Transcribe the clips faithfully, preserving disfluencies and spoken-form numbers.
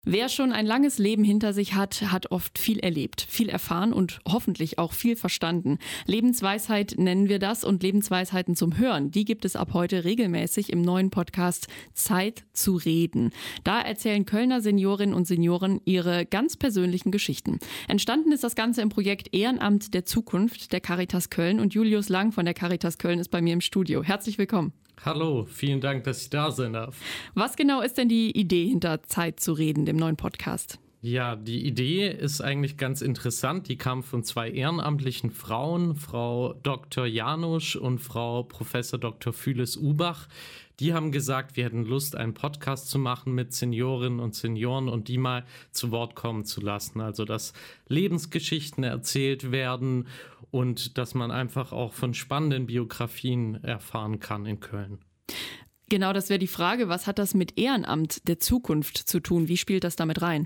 Wer schon ein langes Leben hinter sich hat, hat oft viel erlebt, viel erfahren und hoffentlich auch viel verstanden. Lebensweisheit nennen wir das und Lebensweisheiten zum Hören, die gibt es ab heute regelmäßig im neuen Podcast Zeit zu reden. Da erzählen Kölner Seniorinnen und Senioren ihre ganz persönlichen Geschichten. Entstanden ist das Ganze im Projekt Ehrenamt der Zukunft der Caritas Köln und Julius Lang von der Caritas Köln ist bei mir im Studio. Herzlich willkommen. Hallo, vielen Dank, dass ich da sein darf. Was genau ist denn die Idee hinter Zeit zu reden, dem neuen Podcast? Ja, die Idee ist eigentlich ganz interessant. Die kam von zwei ehrenamtlichen Frauen, Frau Doktor Janusz und Frau Professor Doktor Füles-Ubach. Die haben gesagt, wir hätten Lust, einen Podcast zu machen mit Seniorinnen und Senioren und die mal zu Wort kommen zu lassen. Also, dass Lebensgeschichten erzählt werden und dass man einfach auch von spannenden Biografien erfahren kann in Köln. Genau, das wäre die Frage. Was hat das mit Ehrenamt der Zukunft zu tun? Wie spielt das damit rein?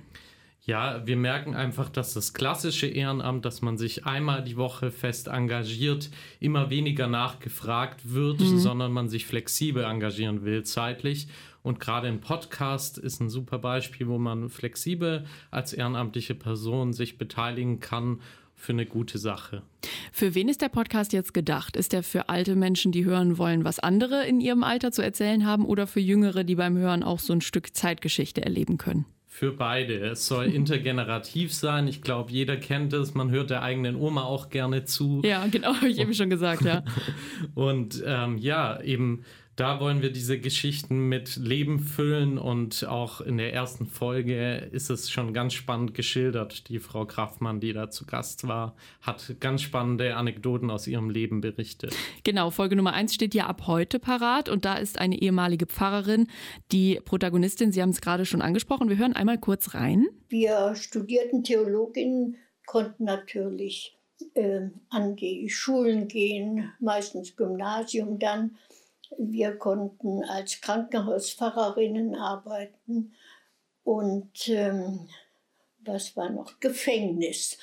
Ja, wir merken einfach, dass das klassische Ehrenamt, dass man sich einmal die Woche fest engagiert, immer weniger nachgefragt wird, mhm. sondern man sich flexibel engagieren will zeitlich. Und gerade ein Podcast ist ein super Beispiel, wo man flexibel als ehrenamtliche Person sich beteiligen kann für eine gute Sache. Für wen ist der Podcast jetzt gedacht? Ist der für alte Menschen, die hören wollen, was andere in ihrem Alter zu erzählen haben, oder für Jüngere, die beim Hören auch so ein Stück Zeitgeschichte erleben können? Für beide. Es soll intergenerativ sein. Ich glaube, jeder kennt es. Man hört der eigenen Oma auch gerne zu. Ja, genau, habe ich eben schon gesagt, ja. Und ähm, ja, eben da wollen wir diese Geschichten mit Leben füllen und auch in der ersten Folge ist es schon ganz spannend geschildert. Die Frau Kraftmann, die da zu Gast war, hat ganz spannende Anekdoten aus ihrem Leben berichtet. Genau, Folge Nummer eins steht ja ab heute parat und da ist eine ehemalige Pfarrerin, die Protagonistin, Sie haben es gerade schon angesprochen. Wir hören einmal kurz rein. Wir studierten Theologinnen, konnten natürlich äh, an die Schulen gehen, meistens Gymnasium dann. Wir konnten als Krankenhauspfarrerinnen arbeiten und ähm, was war noch? Gefängnis.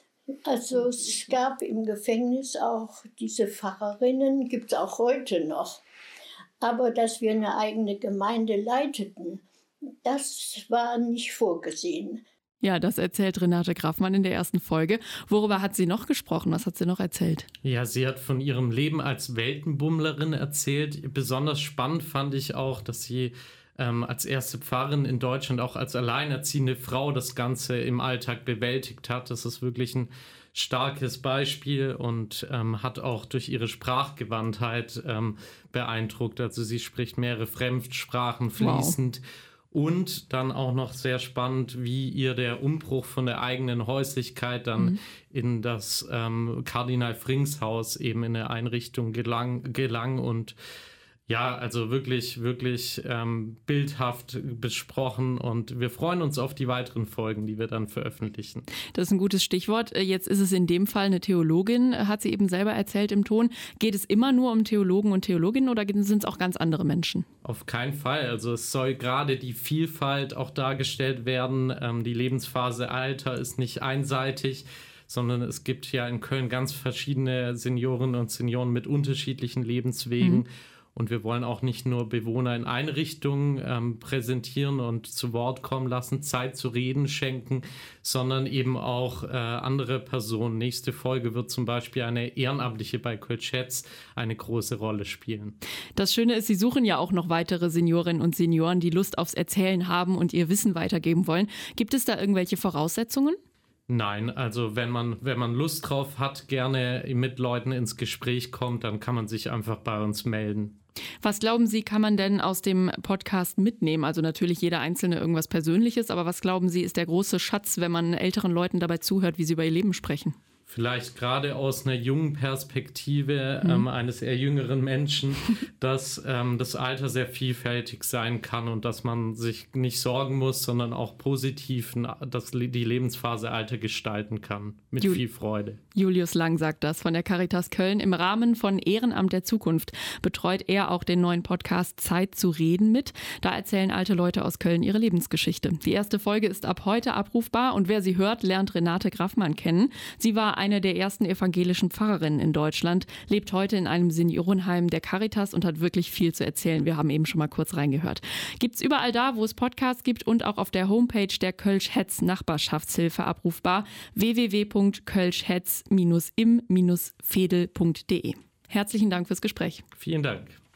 Also es gab im Gefängnis auch diese Pfarrerinnen, gibt es auch heute noch. Aber dass wir eine eigene Gemeinde leiteten, das war nicht vorgesehen. Ja, das erzählt Renate Graffmann in der ersten Folge. Worüber hat sie noch gesprochen? Was hat sie noch erzählt? Ja, sie hat von ihrem Leben als Weltenbummlerin erzählt. Besonders spannend fand ich auch, dass sie ähm, als erste Pfarrerin in Deutschland auch als alleinerziehende Frau das Ganze im Alltag bewältigt hat. Das ist wirklich ein starkes Beispiel und ähm, hat auch durch ihre Sprachgewandtheit ähm, beeindruckt. Also sie spricht mehrere Fremdsprachen fließend. Wow. Und dann auch noch sehr spannend, wie ihr der Umbruch von der eigenen Häuslichkeit dann mhm. in das ähm, Kardinal-Frings-Haus eben in der Einrichtung gelang, gelang und ja, also wirklich, wirklich ähm, bildhaft besprochen und wir freuen uns auf die weiteren Folgen, die wir dann veröffentlichen. Das ist ein gutes Stichwort. Jetzt ist es in dem Fall eine Theologin, hat sie eben selber erzählt im Ton. Geht es immer nur um Theologen und Theologinnen oder sind es auch ganz andere Menschen? Auf keinen Fall. Also es soll gerade die Vielfalt auch dargestellt werden. Ähm, die Lebensphase Alter ist nicht einseitig, sondern es gibt ja in Köln ganz verschiedene Seniorinnen und Senioren mit unterschiedlichen Lebenswegen. Mhm. Und wir wollen auch nicht nur Bewohner in Einrichtungen ähm, präsentieren und zu Wort kommen lassen, Zeit zu reden schenken, sondern eben auch äh, andere Personen. Nächste Folge wird zum Beispiel eine Ehrenamtliche bei Kölschetz eine große Rolle spielen. Das Schöne ist, Sie suchen ja auch noch weitere Seniorinnen und Senioren, die Lust aufs Erzählen haben und ihr Wissen weitergeben wollen. Gibt es da irgendwelche Voraussetzungen? Nein, also wenn man, wenn man Lust drauf hat, gerne mit Leuten ins Gespräch kommt, dann kann man sich einfach bei uns melden. Was glauben Sie, kann man denn aus dem Podcast mitnehmen? Also natürlich jeder Einzelne irgendwas Persönliches, aber was glauben Sie, ist der große Schatz, wenn man älteren Leuten dabei zuhört, wie sie über ihr Leben sprechen? Vielleicht gerade aus einer jungen Perspektive mhm. ähm, eines eher jüngeren Menschen, dass ähm, das Alter sehr vielfältig sein kann und dass man sich nicht sorgen muss, sondern auch positiv dass die Lebensphase Alter gestalten kann, mit Jul- viel Freude. Julius Lang sagt das von der Caritas Köln. Im Rahmen von Ehrenamt der Zukunft betreut er auch den neuen Podcast Zeit zu reden mit. Da erzählen alte Leute aus Köln ihre Lebensgeschichte. Die erste Folge ist ab heute abrufbar und wer sie hört, lernt Renate Graffmann kennen. Sie war eine der ersten evangelischen Pfarrerinnen in Deutschland, lebt heute in einem Seniorenheim der Caritas und hat wirklich viel zu erzählen. Wir haben eben schon mal kurz reingehört. Gibt's überall da, wo es Podcasts gibt und auch auf der Homepage der Kölsch-Hetz Nachbarschaftshilfe abrufbar. w w w punkt kölsch hetz im Fedel punkt de. Herzlichen Dank fürs Gespräch. Vielen Dank.